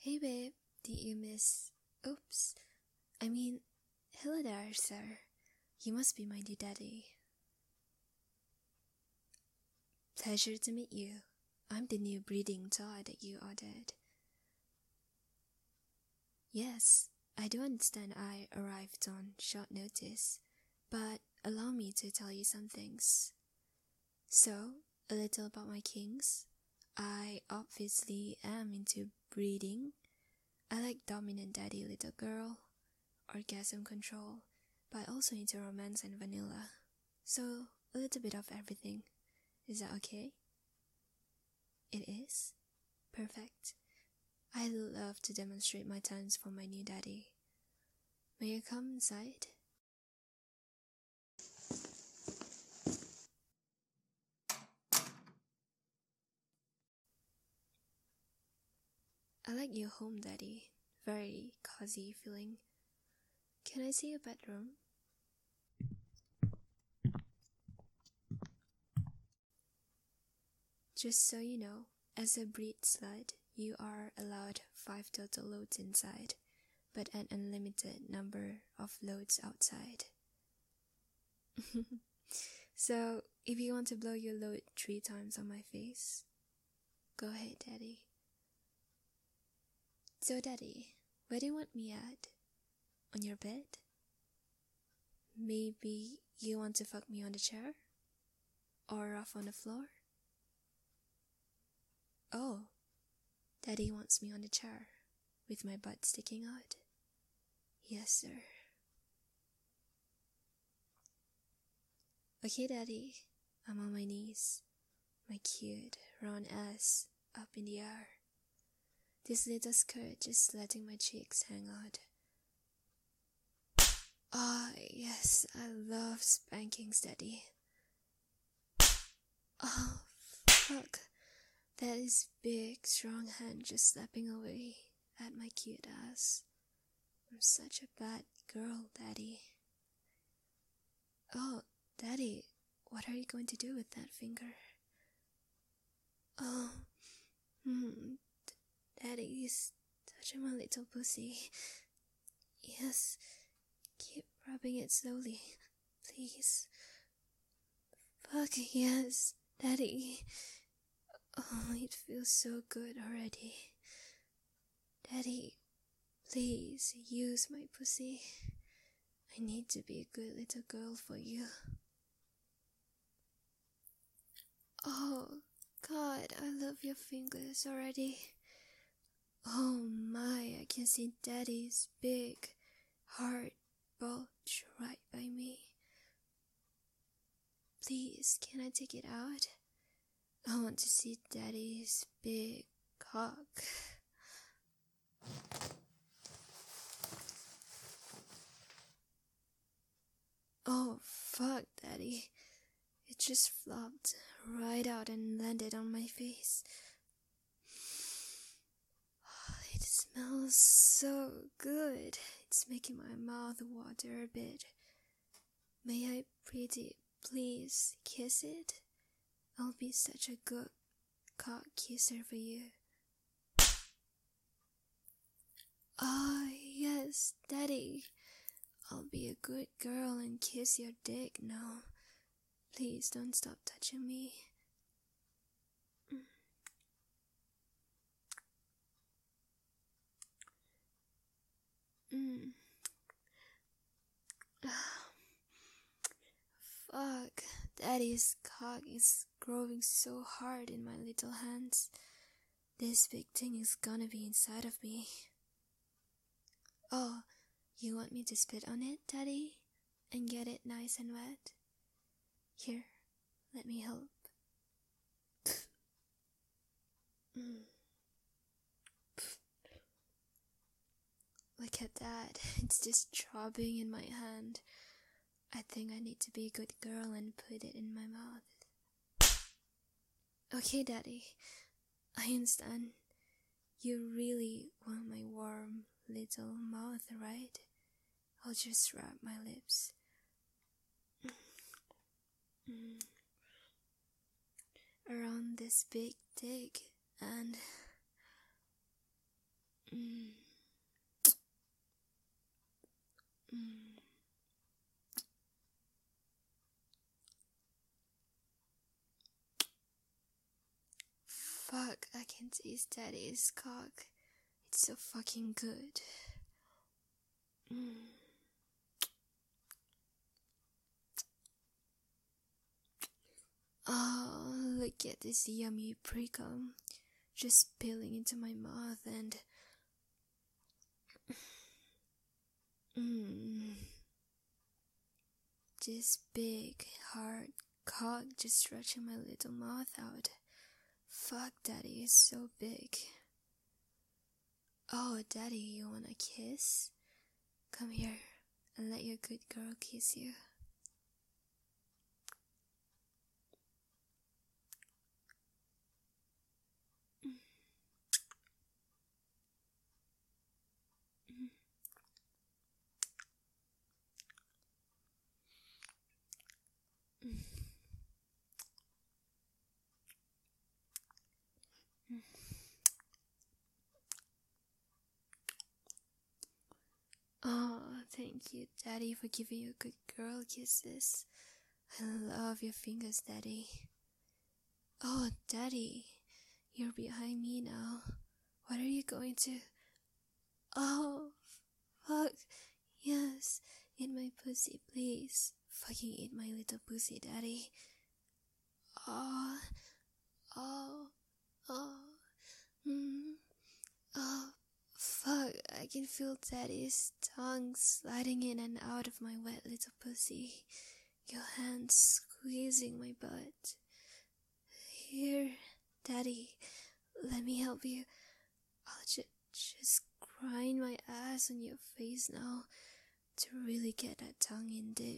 Hey babe, did you miss... Oops. I mean, hello there, sir. You must be my new daddy. Pleasure to meet you. I'm the new breeding toy that you ordered. Yes, I do understand I arrived on short notice, but allow me to tell you some things. So, a little about my kinks. I obviously am into breeding. I like dominant daddy little girl, orgasm control, but also into romance and vanilla. So, a little bit of everything. Is that okay? It is? Perfect. I love to demonstrate my talents for my new daddy. May you come inside? I like your home, daddy. Very cozy feeling. Can I see your bedroom? Just so you know, as a breed slut, you are allowed 5 total loads inside, but an unlimited number of loads outside. So, if you want to blow your load 3 times on my face, go ahead, daddy. So, daddy, where do you want me at? On your bed? Maybe you want to fuck me on the chair? Or off on the floor? Oh, daddy wants me on the chair, with my butt sticking out. Yes, sir. Okay, daddy, I'm on my knees, my cute round ass up in the air. This little skirt just letting my cheeks hang out. Ah, yes, I love spankings, daddy. Oh, fuck. That is big, strong hand just slapping away at my cute ass. I'm such a bad girl, daddy. Oh, daddy, what are you going to do with that finger? Oh, daddy is touching my little pussy. Yes, keep rubbing it slowly, please. Fuck yes, daddy. Oh, it feels so good already. Daddy, please use my pussy. I need to be a good little girl for you. Oh, God, I love your fingers already. Oh my, I can see daddy's big, hard bulge right by me. Please, can I take it out? I want to see daddy's big cock. Oh, fuck, daddy. It just flopped right out and landed on my face. It smells so good. It's making my mouth water a bit. May I, pretty, please kiss it? I'll be such a good cock kisser for you. Ah, yes, daddy. I'll be a good girl and kiss your dick now. Please don't stop touching me. Fuck, daddy's cock is growing so hard in my little hands. This big thing is gonna be inside of me. Oh, you want me to spit on it, daddy? And get it nice and wet? Here, let me help. Look at that, it's just throbbing in my hand. I think I need to be a good girl and put it in my mouth. Okay, daddy, I understand. You really want my warm little mouth, right? I'll just wrap my lips around this big dick and Mm. Mm. Fuck, I can taste Daddy's cock. It's so fucking good. Mm. Oh, look at this yummy pre-cum just spilling into my mouth and this big, hard cock just stretching my little mouth out. Fuck, Daddy is so big. Oh, Daddy, you wanna kiss? Come here and let your good girl kiss you. Oh, thank you, Daddy, for giving you good girl kisses. I love your fingers, Daddy. Oh, Daddy, you're behind me now. What are you going to... Oh, fuck. Yes, eat my pussy, please. Fucking eat my little pussy, Daddy. Oh, oh, oh, oh, fuck. I can feel Daddy's tongue sliding in and out of my wet little pussy. Your hands squeezing my butt. Here, Daddy, let me help you. I'll just grind my ass on your face now to really get that tongue in deep.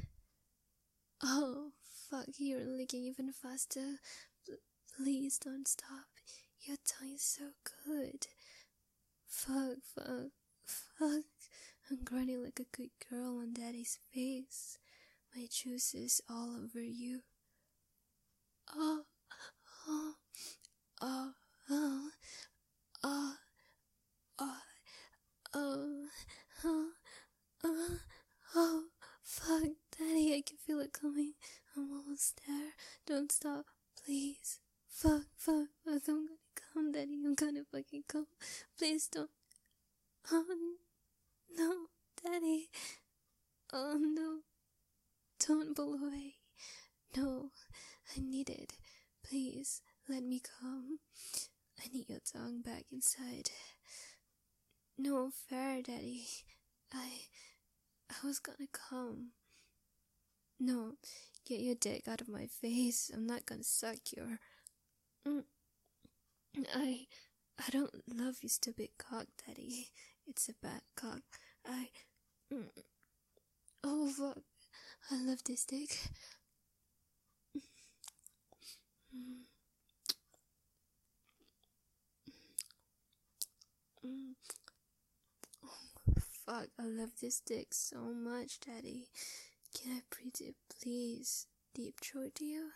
Oh, fuck, you're licking even faster. Please don't stop. Your tongue is so good. Fuck, fuck, fuck. I'm grinding like a good girl on Daddy's face. My juices all over you. Oh, oh, oh, oh, oh, oh, oh, oh, oh, oh, fuck, Daddy, I can feel it coming. I'm almost there. Don't stop, please. Fuck, fuck, fuck, I'm gonna come, Daddy, I'm gonna fucking come. Please don't. Oh, no, Daddy. Oh, no. Don't pull away. No, I need it. Please, let me come. I need your tongue back inside. No fair, Daddy. I was gonna come. No, get your dick out of my face. I'm not gonna suck your... I don't love you, stupid cock, Daddy. It's a bad cock. Oh, fuck. I love this dick. Fuck, I love this dick so much, Daddy. Can I breathe it, please? Deep throat you?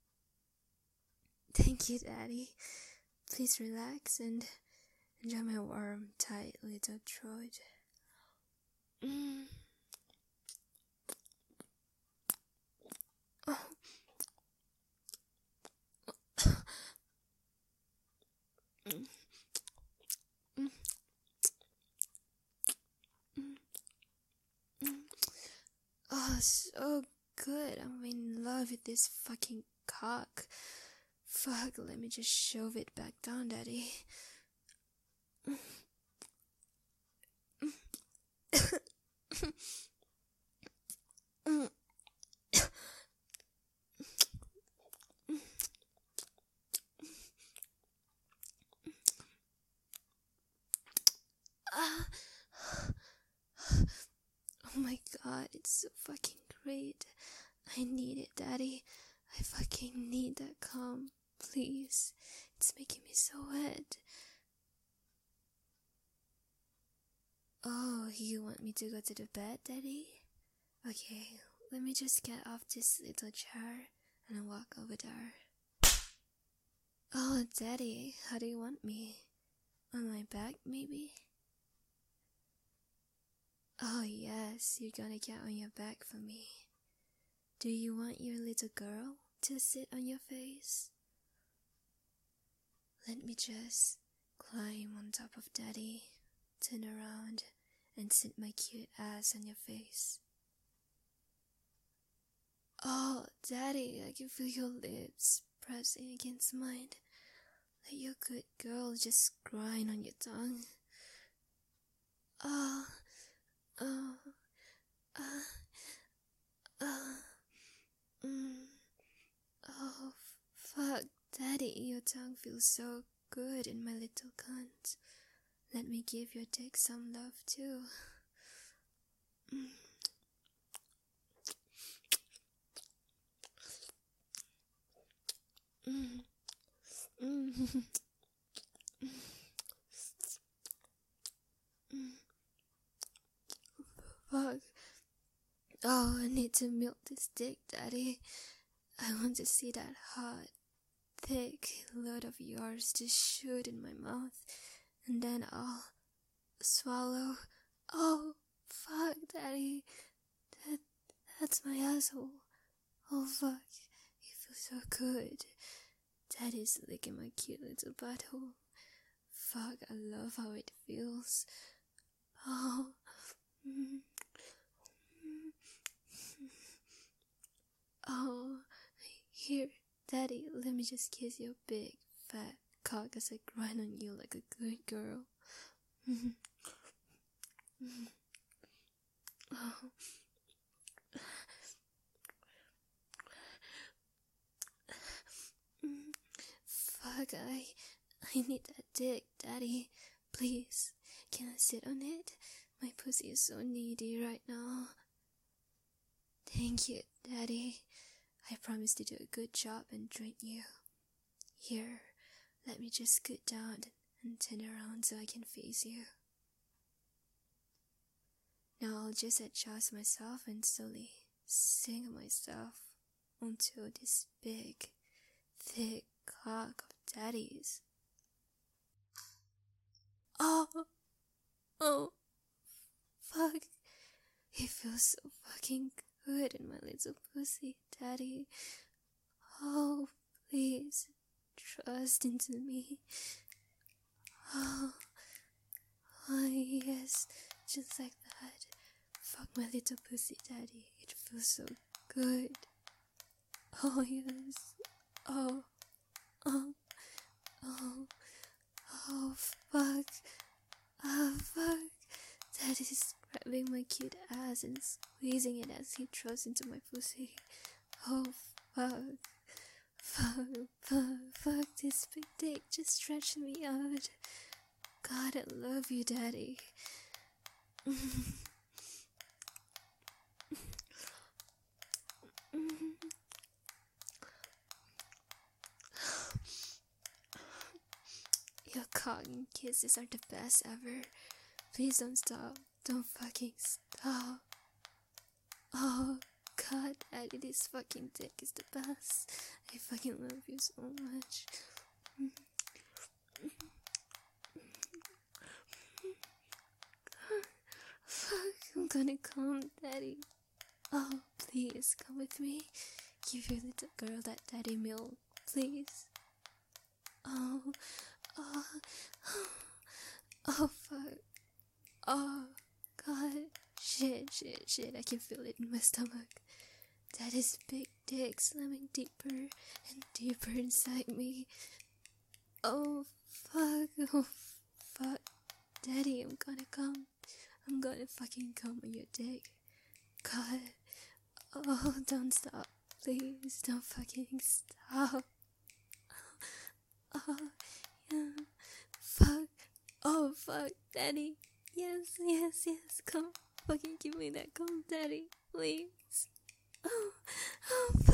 Thank you, Daddy. Please relax and enjoy my warm, tight little throat. Oh, so good. I'm in love with this fucking cock. Fuck, let me just shove it back down, Daddy. Oh my god, it's so fucking great. I need it, Daddy. I fucking need that cum. Please. It's making me so wet. Oh, you want me to go to the bed, Daddy? Okay, let me just get off this little chair and walk over there. Oh, Daddy, how do you want me? On my back, maybe? Oh yes, you're gonna get on your back for me. Do you want your little girl to sit on your face? Let me just climb on top of Daddy, turn around, and sit my cute ass on your face. Oh, Daddy, I can feel your lips pressing against mine. Let your good girl just grind on your tongue. Oh, oh, oh, fuck, Daddy, your tongue feels so good in my little cunt. Let me give your dick some love too. Fuck. Oh, I need to milk this dick, Daddy. I want to see that hot, thick load of yours just shoot in my mouth, and then I'll swallow. Oh, fuck, Daddy. That's my asshole. Oh, fuck. It feels so good. Daddy's licking my cute little butthole. Fuck, I love how it feels. Oh. Oh, here, Daddy, let me just kiss your big, fat cock as I grind on you like a good girl. Oh. Fuck, I need that dick, Daddy. Please, can I sit on it? My pussy is so needy right now. Thank you, Daddy. I promise to do a good job and train you. Here, let me just scoot down and turn around so I can face you. Now I'll just adjust myself and slowly sink myself onto this big, thick cock of Daddy's. Oh, fuck. It feels so fucking good in my little pussy, Daddy. Oh, please, trust into me. Oh, yes, just like that. Fuck my little pussy, Daddy. It feels so good. Oh, yes. Oh, fuck. Oh, fuck. Daddy's grabbing my cute ass and squeezing it as he throws into my pussy. Oh, fuck. Fuck, this big dick just stretched me out. God, I love you, Daddy. Your cock and kisses are the best ever. Please don't stop. Don't fucking stop. Oh, God, Daddy, this fucking dick is the best. I fucking love you so much. Fuck, I'm gonna come, Daddy. Oh, please, come with me. Give your little girl that daddy milk, please. Oh, fuck. Oh, God. Shit, I can feel it in my stomach. Daddy's big dick slamming deeper and deeper inside me. Oh, fuck. Daddy, I'm gonna come. I'm gonna fucking come on your dick. God. Oh, don't stop. Please, don't fucking stop. Oh, yeah. Fuck. Oh, fuck, Daddy. Yes. Come, fucking give me that cum, Daddy. Please. Oh, fuck.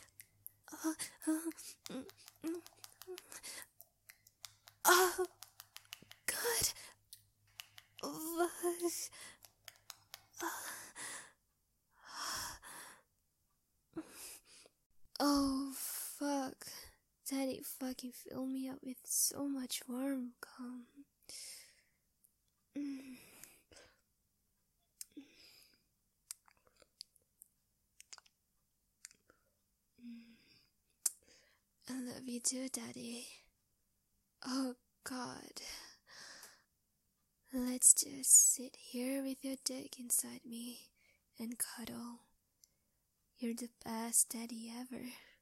Oh, God. Fuck. Oh, fuck. Daddy fucking filled me up with so much warm cum. I love you too, Daddy. Oh God. Let's just sit here with your dick inside me and cuddle. You're the best daddy ever.